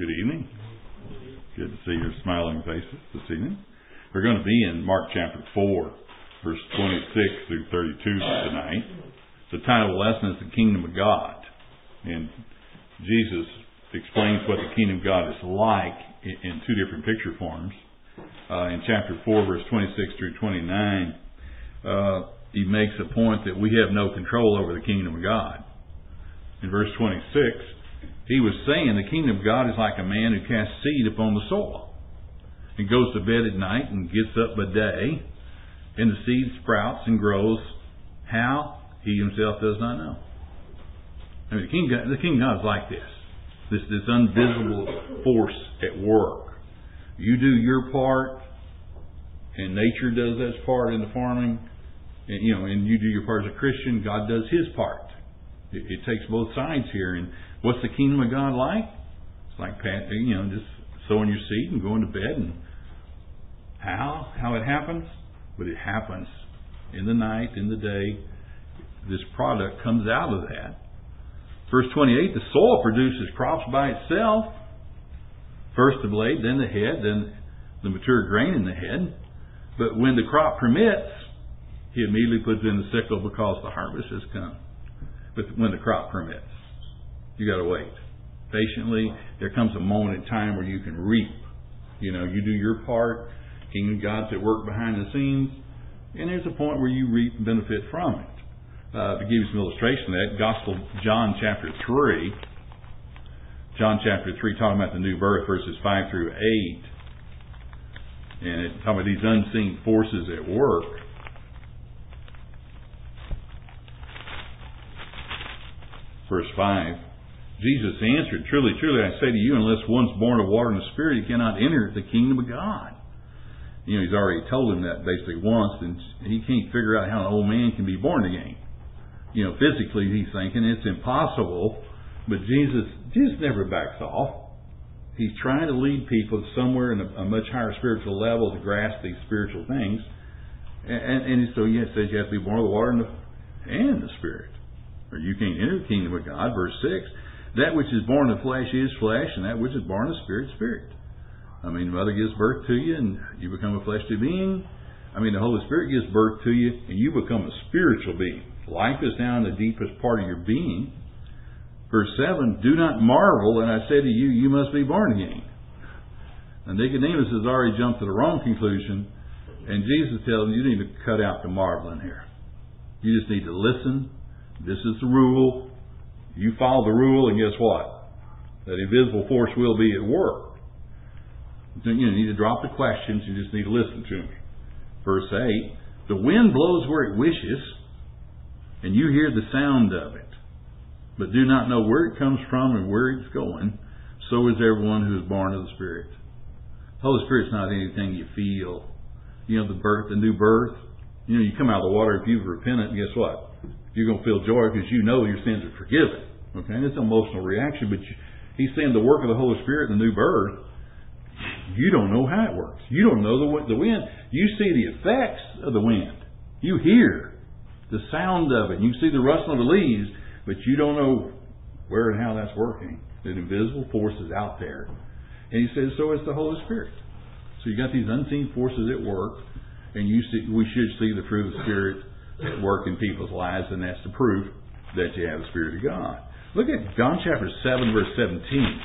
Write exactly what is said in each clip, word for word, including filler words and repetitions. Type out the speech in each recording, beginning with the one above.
Good evening. Good to see your smiling faces this evening. We're going to be in Mark chapter four, verse twenty-six through thirty-two tonight. The title of the lesson is The Kingdom of God. And Jesus explains what the Kingdom of God is like in two different picture forms. Uh, in chapter four, verse twenty-six through twenty-nine, uh, he makes a point that we have no control over the Kingdom of God. In verse twenty-six, he was saying the Kingdom of God is like a man who casts seed upon the soil. He goes to bed at night and gets up by day, and the seed sprouts and grows. How? He himself does not know. I mean, the Kingdom, the Kingdom of God is like this. This, this invisible force at work. You do your part, and nature does its part in the farming, and you know, and you do your part as a Christian. God does His part. It, it takes both sides here. And what's the Kingdom of God like? It's like, you know, just sowing your seed and going to bed. And how? How it happens? But it happens in the night, in the day. This product comes out of that. Verse twenty-eight, the soil produces crops by itself. First the blade, then the head, then the mature grain in the head. But when the crop permits, he immediately puts in the sickle because the harvest has come. But when the crop permits, you got to wait. Patiently, there comes a moment in time where you can reap. You know, you do your part. Kingdom of God's at work behind the scenes. And there's a point where you reap and benefit from it. Uh, to give you some illustration of that, Gospel John chapter three. John chapter three, talking about the new birth, verses five through eight. And it's talking about these unseen forces at work. Verse five, Jesus answered, Truly, truly, I say to you, unless one's born of water and the Spirit, he cannot enter the kingdom of God. You know, he's already told him that basically once, and he can't figure out how an old man can be born again. You know, physically he's thinking it's impossible, but Jesus just never backs off. He's trying to lead people somewhere in a, a much higher spiritual level to grasp these spiritual things. And, and, and so he says you have to be born of the water and the, and the Spirit. Or you can't enter the kingdom of God. Verse six, that which is born of flesh is flesh, and that which is born of spirit is spirit. I mean, the mother gives birth to you, and you become a fleshly being. I mean, the Holy Spirit gives birth to you, and you become a spiritual being. Life is now in the deepest part of your being. Verse seven, do not marvel that I say to you, you must be born again. Now, Nicodemus has already jumped to the wrong conclusion, and Jesus tells him, you need to cut out the marveling here. You just need to listen. This is the rule. You follow the rule, and guess what? That invisible force will be at work. You need to drop the questions. You just need to listen to me. Verse eight, the wind blows where it wishes, and you hear the sound of it, but do not know where it comes from and where it's going. So is everyone who is born of the Spirit. The Holy Spirit's not anything you feel. You know, the birth, the new birth. You know, you come out of the water, if you've repented, guess what? You're going to feel joy because you know your sins are forgiven. Okay, and it's an emotional reaction, but you, he's saying the work of the Holy Spirit in the new birth, you don't know how it works. You don't know the, the wind. You see the effects of the wind. You hear the sound of it. You see the rustling of the leaves, but you don't know where and how that's working. The invisible force is out there. And he says, so is the Holy Spirit. So you got these unseen forces at work, and you see, we should see the fruit of the Spirit at work in people's lives, and that's the proof that you have the Spirit of God. Look at John chapter seven, verse seventeen.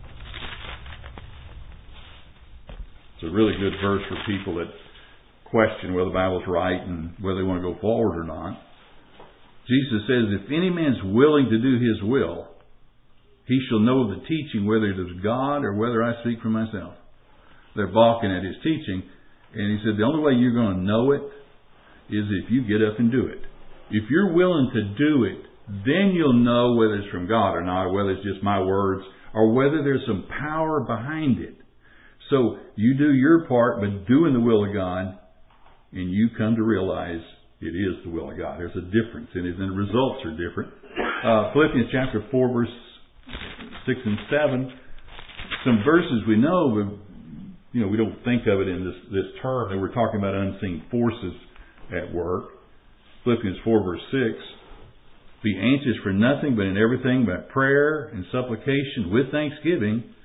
It's a really good verse for people that question whether the Bible's right and whether they want to go forward or not. Jesus says, if any man's willing to do His will, he shall know the teaching, whether it is God or whether I speak for myself. They're balking at His teaching, and He said the only way you're going to know it is if you get up and do it. If you're willing to do it, then you'll know whether it's from God or not, or whether it's just my words, or whether there's some power behind it. So you do your part, but doing the will of God, and you come to realize it is the will of God. There's a difference in it, and the results are different. Uh, Philippians chapter four, verse six and seven. Some verses we know, but you know we don't think of it in this this term. That we're talking about unseen forces at work. Philippians four, verse six. Be anxious for nothing, but in everything by prayer and supplication with thanksgiving,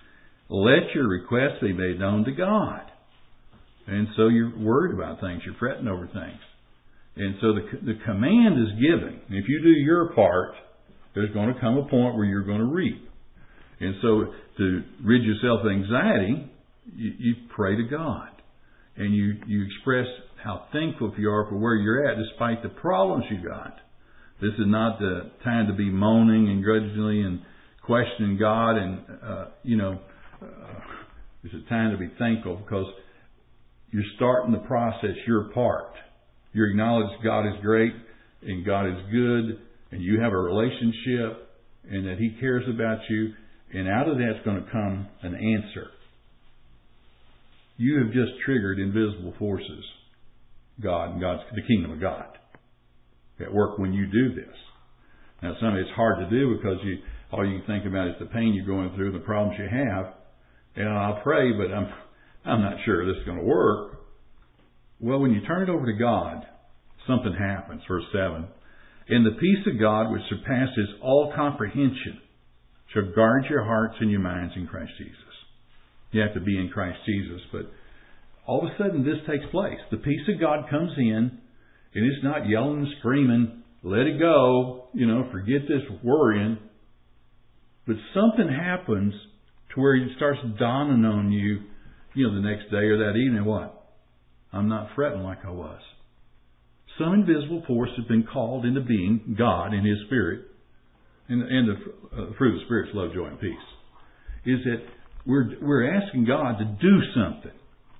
let your requests be made known to God. And so you're worried about things. You're fretting over things. And so the, the command is given. If you do your part, there's going to come a point where you're going to reap. And so to rid yourself of anxiety, you, you pray to God. And you, you express how thankful you are for where you're at despite the problems you got. This is not the time to be moaning and grudgingly and questioning God. And, uh, you know, uh, it's a time to be thankful because you're starting the process, your part. You acknowledge God is great and God is good and you have a relationship and that He cares about you. And out of that's going to come an answer. You have just triggered invisible forces. God and God's, the kingdom of God at work when you do this. Now, some of it's hard to do because you all you can think about is the pain you're going through, the problems you have. And I'll pray, but I'm I'm not sure this is going to work. Well, when you turn it over to God, something happens. Verse seven. And the peace of God, which surpasses all comprehension, shall guard your hearts and your minds in Christ Jesus. You have to be in Christ Jesus, but all of a sudden this takes place. The peace of God comes in, and it's not yelling and screaming, let it go, you know, forget this worrying. But something happens to where it starts dawning on you, you know, the next day or that evening, what? I'm not fretting like I was. Some invisible force has been called into being, God in His Spirit, and, and the uh, fruit of the Spirit's love, joy, and peace. Is that we're we're asking God to do something,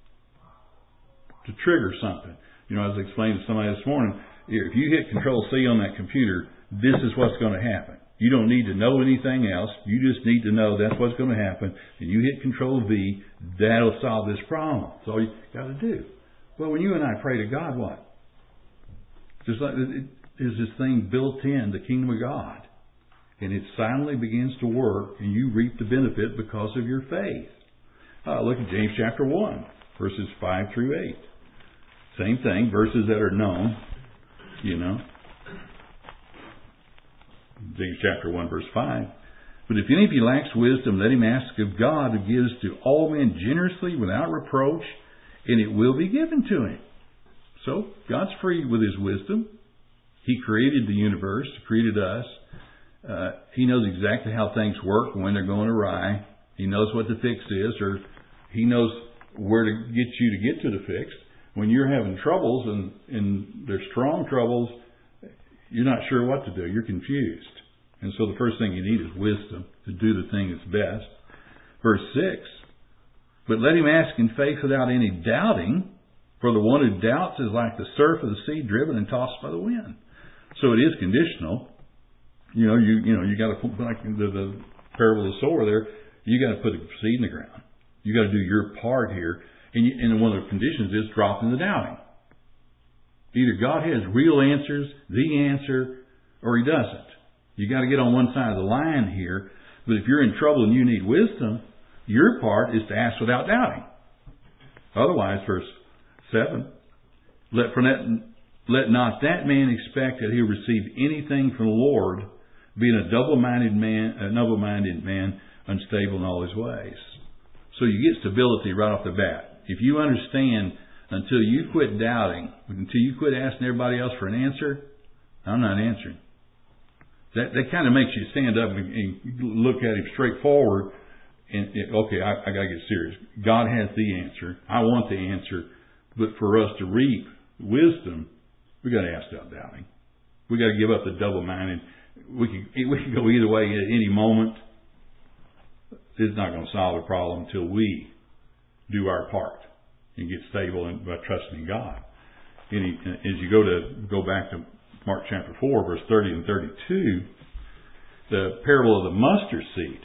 to trigger something. You know, as I explained to somebody this morning, if you hit Control C on that computer, this is what's going to happen. You don't need to know anything else. You just need to know that's what's going to happen. And you hit Control V, that'll solve this problem. That's all you got to do. Well, when you and I pray to God, what? Just like it, there's this thing built in, the kingdom of God. And it silently begins to work, and you reap the benefit because of your faith. Uh, look at James chapter one, verses five through eight. Same thing, verses that are known, you know. James chapter one, verse five. But if any of you lacks wisdom, let him ask of God, who gives to all men generously without reproach, and it will be given to him. So, God's free with His wisdom. He created the universe, created us. Uh, he knows exactly how things work and when they're going awry. He knows what the fix is, or He knows where to get you to get to the fix. When you're having troubles and, and they're strong troubles, you're not sure what to do. You're confused. And so the first thing you need is wisdom to do the thing that's best. Verse six. But let him ask in faith without any doubting, for the one who doubts is like the surf of the sea driven and tossed by the wind. So it is conditional. You know, you you know, you got to put, like the, the parable of the sower there, you got to put a seed in the ground. You got to do your part here. And, you, and one of the conditions is dropping the doubting. Either God has real answers, the answer, or He doesn't. You got to get on one side of the line here. But if you're in trouble and you need wisdom, your part is to ask without doubting. Otherwise, verse seven, let, for that, let not that man expect that he'll receive anything from the Lord, being a double-minded man, a double-minded man, unstable in all his ways. So you get stability right off the bat. If you understand, until you quit doubting, until you quit asking everybody else for an answer, I'm not answering. That that kind of makes you stand up and, and look at Him straight forward. And, and okay, I, I got to get serious. God has the answer. I want the answer. But for us to reap wisdom, we got to ask without doubting. We got to give up the double-minded. We can we can go either way at any moment. It's not going to solve the problem until we do our part and get stable and by trusting in God. And he, as you go to go back to Mark chapter four, verse thirty and thirty-two, the parable of the mustard seed.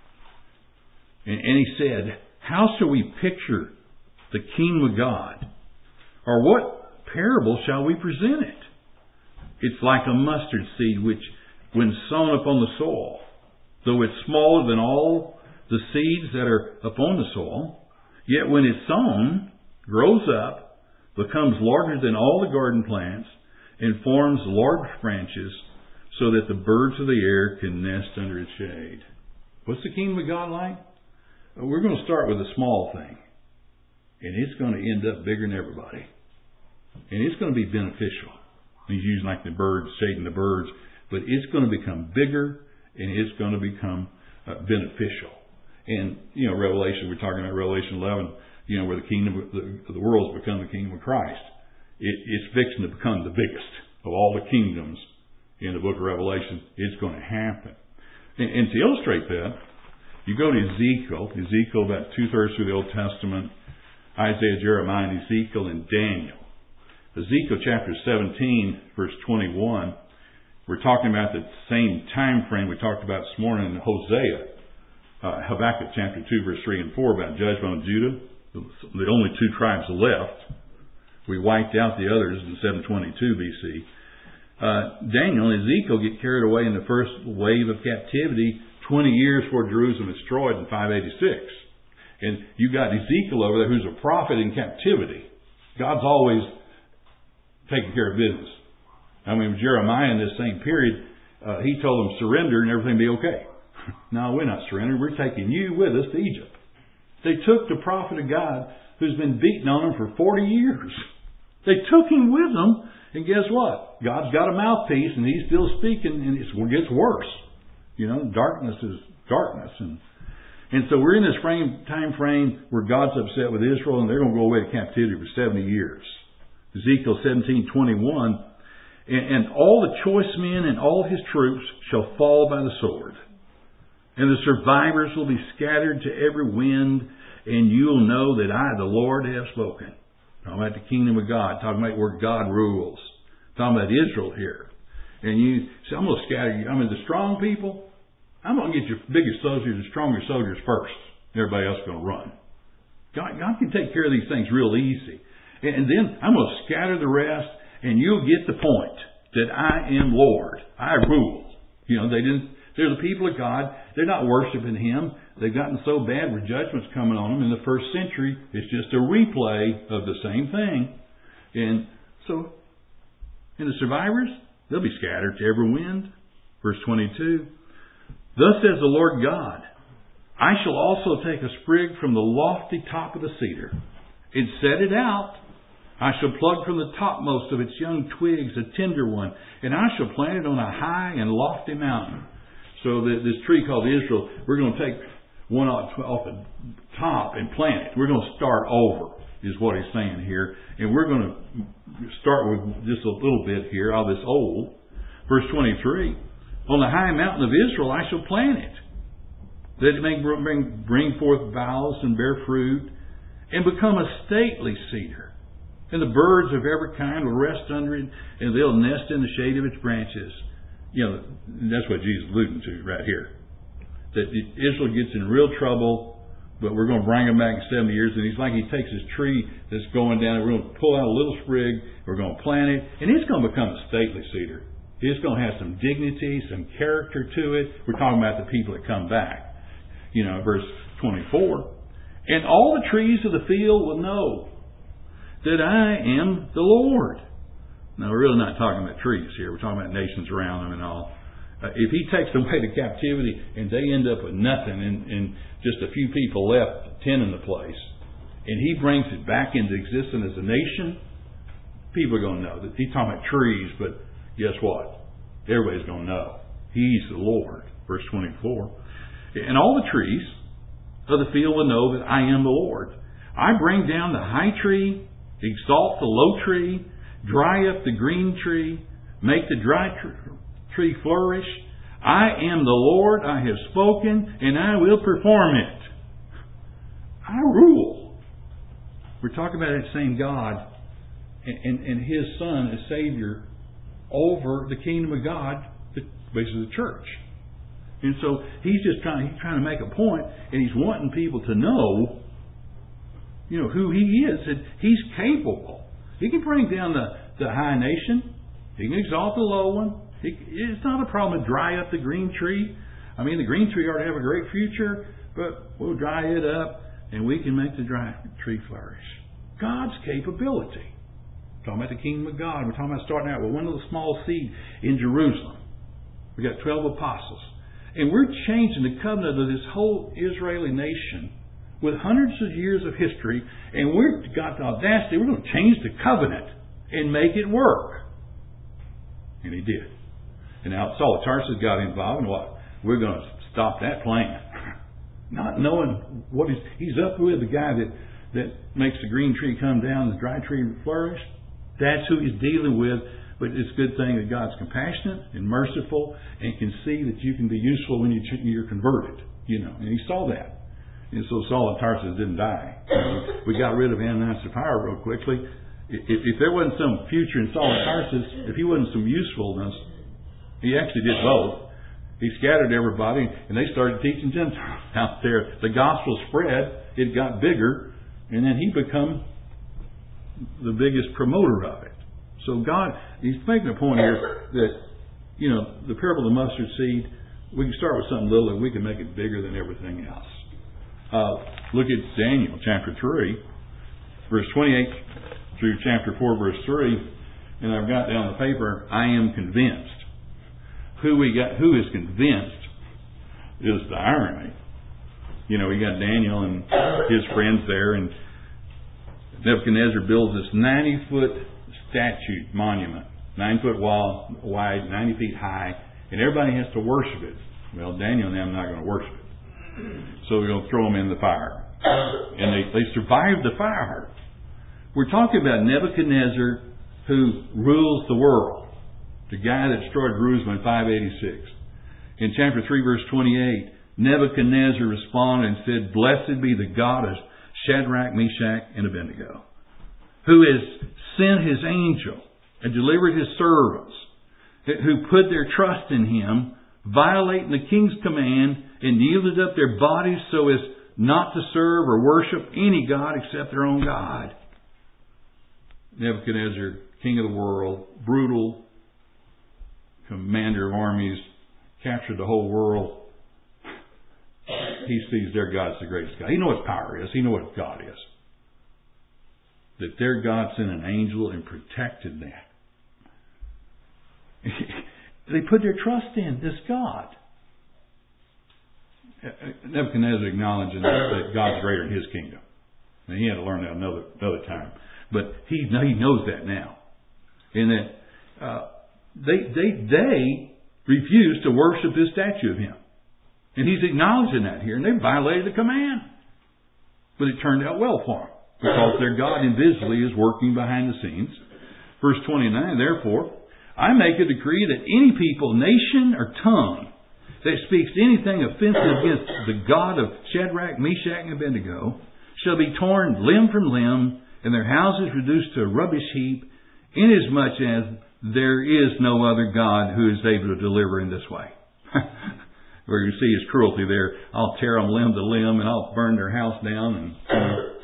And, and he said, how shall we picture the kingdom of God? Or what parable shall we present it? It's like a mustard seed which, when sown upon the soil, though it's smaller than all the seeds that are upon the soil, yet when it's sown, grows up, becomes larger than all the garden plants, and forms large branches, so that the birds of the air can nest under its shade. What's the kingdom of God like? we're going to start with a small thing. And it's going to end up bigger than everybody. And it's going to be beneficial. He's using like the birds, shading the birds. But it's going to become bigger and it's going to become uh, beneficial. And, you know, Revelation, we're talking about Revelation eleven, you know, where the kingdom of the, the world has become the kingdom of Christ. It, it's fixing to become the biggest of all the kingdoms in the book of Revelation. It's going to happen. And, and to illustrate that, you go to Ezekiel, Ezekiel about two-thirds through the Old Testament, Isaiah, Jeremiah, and Ezekiel, and Daniel. Ezekiel chapter seventeen, verse twenty-one, we're talking about the same time frame we talked about this morning in Hosea. Uh, Habakkuk chapter two, verse three and four, about judgment on Judah, the only two tribes left. We wiped out the others in seven twenty-two B C. Uh, Daniel and Ezekiel get carried away in the first wave of captivity twenty years before Jerusalem is destroyed in five eighty-six. And you got Ezekiel over there who's a prophet in captivity. God's always taking care of business. I mean, Jeremiah in this same period, uh, he told them surrender and everything will be okay. No, we're not surrendering. We're taking you with us to Egypt. They took the prophet of God who's been beating on them for forty years. They took him with them, and guess what? God's got a mouthpiece, and he's still speaking, and it gets worse. You know, darkness is darkness. And and so we're in this frame, time frame where God's upset with Israel, and they're going to go away to captivity for seventy years. Ezekiel seventeen twenty-one, and, and all the choice men and all his troops shall fall by the sword. And the survivors will be scattered to every wind, and you'll know that I, the Lord, have spoken. Talking about the kingdom of God, talking about where God rules. Talking about Israel here. And you say, I'm going to scatter you. I mean, the strong people, I'm going to get your biggest soldiers, the stronger soldiers first. Everybody else is going to run. God, God can take care of these things real easy. And then I'm going to scatter the rest, and you'll get the point that I am Lord. I rule. You know, they didn't. They're the people of God. They're not worshiping Him. They've gotten so bad where judgment's coming on them in the first century. It's just a replay of the same thing. And so, and the survivors, they'll be scattered to every wind. Verse twenty-two. Thus says the Lord God, I shall also take a sprig from the lofty top of the cedar and set it out. I shall pluck from the topmost of its young twigs a tender one, and I shall plant it on a high and lofty mountain. So that this tree called Israel, we're going to take one off, off the top and plant it. We're going to start over, is what he's saying here. And we're going to start with just a little bit here, all this old. Verse twenty-three, on the high mountain of Israel I shall plant it, that it may bring, bring forth boughs and bear fruit, and become a stately cedar. And the birds of every kind will rest under it, and they'll nest in the shade of its branches. You know, that's what Jesus is alluding to right here. That Israel gets in real trouble, but we're going to bring them back in seventy years. And he's like, he takes his tree that's going down, and we're going to pull out a little sprig, we're going to plant it, and it's going to become a stately cedar. It's going to have some dignity, some character to it. We're talking about the people that come back. You know, verse twenty-four. And all the trees of the field will know that I am the Lord. Now, we're really not talking about trees here. We're talking about nations around them and all. Uh, if he takes them away to captivity and they end up with nothing and, and just a few people left tending the place, and he brings it back into existence as a nation, people are going to know that he's talking about trees, but guess what? Everybody's going to know. He's the Lord. Verse twenty-four. And all the trees of the field will know that I am the Lord. I bring down the high tree, exalt the low tree, dry up the green tree, make the dry tr- tree flourish. I am the Lord, I have spoken, and I will perform it. I rule. We're talking about that same God and, and, and His Son as Savior over the kingdom of God, basically the church. And so He's just trying, he's trying to make a point, and He's wanting people to know, you know, who He is, and He's capable. He can bring down the, the high nation. He can exalt the low one. He, it's not a problem to dry up the green tree. I mean, the green tree ought to have a great future, but we'll dry it up and we can make the dry tree flourish. God's capability. We're talking about the kingdom of God. We're talking about starting out with one little small seed in Jerusalem. We got twelve apostles. And we're changing the covenant of this whole Israeli nation with hundreds of years of history, and we've got the audacity, we're going to change the covenant and make it work. And he did. And now Saul of Tarsus got involved, and what? We're going to stop that plan. Not knowing what he's, he's up with, the guy that, that makes the green tree come down and the dry tree flourish. That's who he's dealing with. But it's a good thing that God's compassionate and merciful and can see that you can be useful when you, you're converted. You know, and he saw that. And so Saul of Tarsus didn't die. We got rid of Ananias and Sapphira real quickly. If, if there wasn't some future in Saul of Tarsus, if he wasn't some usefulness, he actually did both. He scattered everybody, and they started teaching Gentiles out there. The gospel spread, it got bigger, and then he became the biggest promoter of it. So God, he's making a point here that, you know, the parable of the mustard seed, we can start with something little and we can make it bigger than everything else. Uh, look at Daniel chapter three, verse twenty-eight through chapter four, verse three, and I've got down the paper, I am convinced. Who we got? Who is convinced is the irony. You know, we got Daniel and his friends there, and Nebuchadnezzar builds this ninety-foot statue monument, nine foot wall, wide, ninety feet high, and everybody has to worship it. Well, Daniel and them are not going to worship it, so we're going to throw them in the fire, and they they survived the fire. We're talking about Nebuchadnezzar, who rules the world. The guy that destroyed Jerusalem in five eighty-six. In chapter three, verse twenty-eight, Nebuchadnezzar responded and said, Blessed be the God of Shadrach, Meshach, and Abednego, who has sent his angel and delivered his servants, who put their trust in him, violating the king's command, and yielded up their bodies so as not to serve or worship any god except their own God. Nebuchadnezzar, king of the world, brutal, commander of armies, captured the whole world. He sees their God's the greatest God. He knows what power is. He knows what God is. That their God sent an angel and protected that. They put their trust in this God. Nebuchadnezzar acknowledging that God's greater in his kingdom. And he had to learn that another another time. But he he knows that now. And that uh, they they they refused to worship this statue of him. And he's acknowledging that here. And they violated the command. But it turned out well for them. Because their God invisibly is working behind the scenes. Verse twenty-nine, therefore, I make a decree that any people, nation, or tongue that speaks anything offensive against the God of Shadrach, Meshach, and Abednego shall be torn limb from limb, and their houses reduced to a rubbish heap, inasmuch as there is no other God who is able to deliver in this way. Where you see his cruelty there. I'll tear them limb to limb, and I'll burn their house down. And you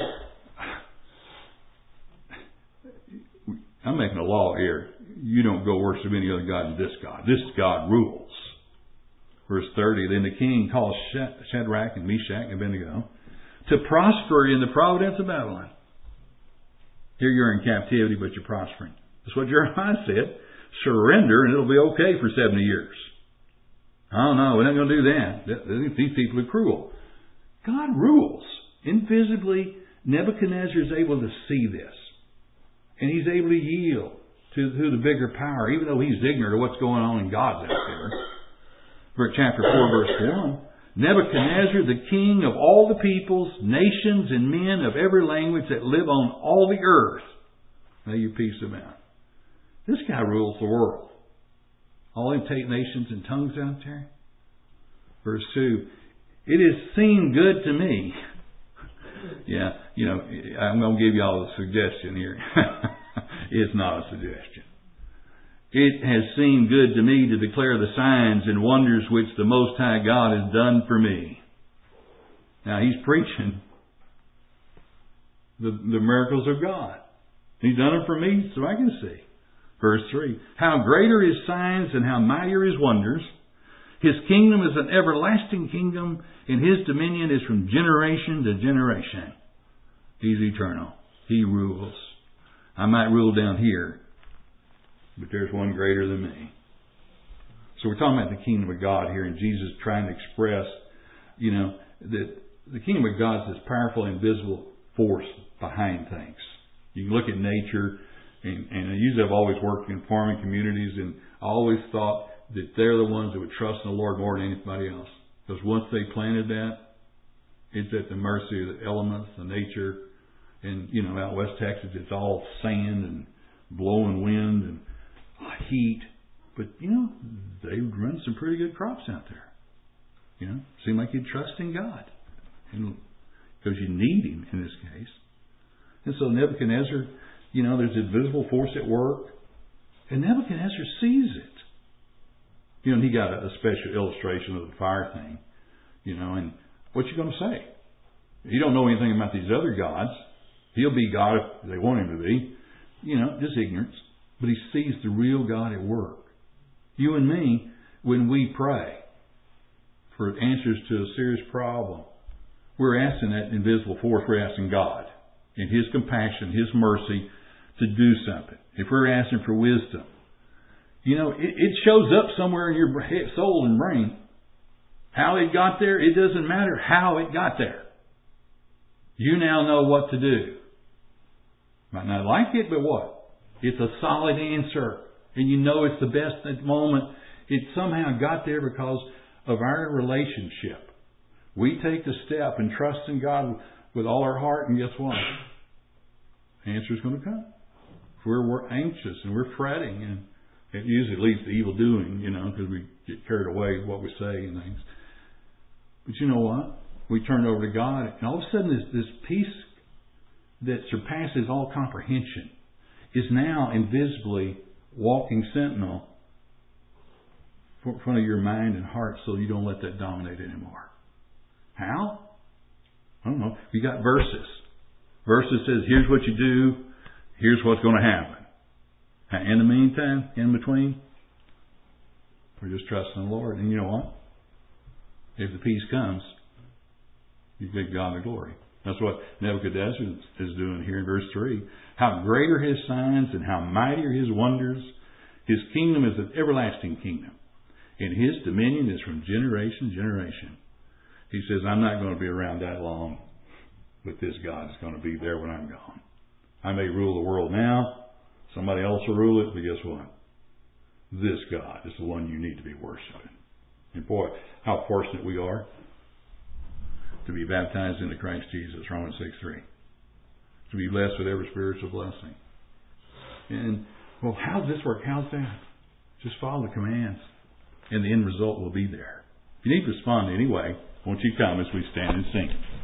know, I'm making a law here. You don't go worship any other God than this God. This God rules. Verse thirty, then the king calls Shadrach and Meshach and Abednego to prosper in the providence of Babylon. Here you're in captivity, but you're prospering. That's what Jeremiah said. Surrender and it'll be okay for seventy years. Oh no, we're not going to do that. These people are cruel. God rules. Invisibly, Nebuchadnezzar is able to see this. And he's able to yield to, to the bigger power, even though he's ignorant of what's going on in God's out there. For chapter four, verse one, Nebuchadnezzar, the king of all the peoples, nations, and men of every language that live on all the earth. Now you piece them out. This guy rules the world. All them take nations and tongues out there. Verse two, it has seemed good to me. Yeah, you know, I'm going to give you all a suggestion here. It's not a suggestion. It has seemed good to me to declare the signs and wonders which the Most High God has done for me. Now he's preaching the, the miracles of God. He's done them for me so I can see. Verse three, how great are his signs and how mighty are his wonders. His kingdom is an everlasting kingdom, and his dominion is from generation to generation. He's eternal. He rules. I might rule down here, but there's one greater than me. So we're talking about the kingdom of God here, and Jesus trying to express, you know, that the kingdom of God is this powerful, invisible force behind things. You can look at nature, and, and I usually I've always worked in farming communities, and I always thought that they're the ones that would trust in the Lord more than anybody else. Because once they planted that, it's at the mercy of the elements, the nature. And, you know, out West Texas, it's all sand and blowing wind and heat. But, you know, they run some pretty good crops out there. You know, seem like you trust in God. And because you need Him in this case. And so Nebuchadnezzar, you know, there's a visible force at work. And Nebuchadnezzar sees it. You know, and he got a, a special illustration of the fire thing. You know, and what you going to say? You don't know anything about these other gods. He'll be God if they want Him to be. You know, just ignorance. But he sees the real God at work. You and me, when we pray for answers to a serious problem, we're asking that invisible force. We're asking God in His compassion, His mercy to do something. If we're asking for wisdom, you know, it, it shows up somewhere in your soul and brain. How it got there, it doesn't matter how it got there. You now know what to do. Might not like it, but what? It's a solid answer. And you know it's the best at the moment. It somehow got there because of our relationship. We take the step and trust in God with all our heart, and guess what? The answer's going to come. If we're, we're anxious and we're fretting, and it usually leads to evil doing, you know, because we get carried away with what we say and things. But you know what? We turn it over to God, and all of a sudden this, this peace that surpasses all comprehension is now invisibly walking sentinel in front of your mind and heart, so you don't let that dominate anymore. How? I don't know. We got verses. Verses says, here's what you do, here's what's going to happen. In the meantime, in between, we're just trusting the Lord. And you know what? If the peace comes, you give God the glory. That's what Nebuchadnezzar is doing here in verse three. How great are His signs and how mighty are His wonders. His kingdom is an everlasting kingdom, and His dominion is from generation to generation. He says, I'm not going to be around that long, but this God is going to be there when I'm gone. I may rule the world now. Somebody else will rule it, but guess what? This God is the one you need to be worshiping. And boy, how fortunate we are to be baptized into Christ Jesus, Romans six three. To be blessed with every spiritual blessing. And, well, how does this work? How's that? Just follow the commands, and the end result will be there. If you need to respond anyway, won't you come as we stand and sing?